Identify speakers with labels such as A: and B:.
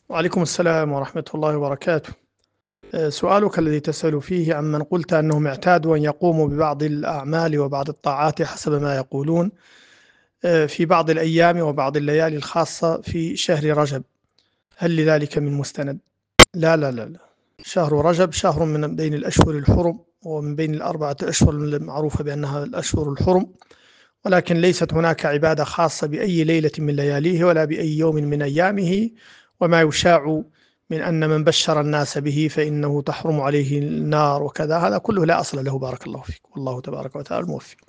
A: وعليكم السلام ورحمة الله وبركاته. سؤالك الذي تسأل فيه عمن قلت أنهم اعتادوا أن يقوموا ببعض الأعمال وبعض الطاعات حسب ما يقولون في بعض الأيام وبعض الليالي الخاصة في شهر رجب، هل لذلك من مستند؟ لا لا لا لا. شهر رجب شهر من بين الأشهر الحرم، ومن بين الأربعة أشهر المعروفة بأنها الأشهر الحرم، ولكن ليست هناك عبادة خاصة بأي ليلة من لياليه ولا بأي يوم من أيامه. وما يشاع من أن من بشر الناس به فإنه تحرم عليه النار وكذا، هذا كله لا أصل له. بارك الله فيك، والله تبارك وتعالى الموفق.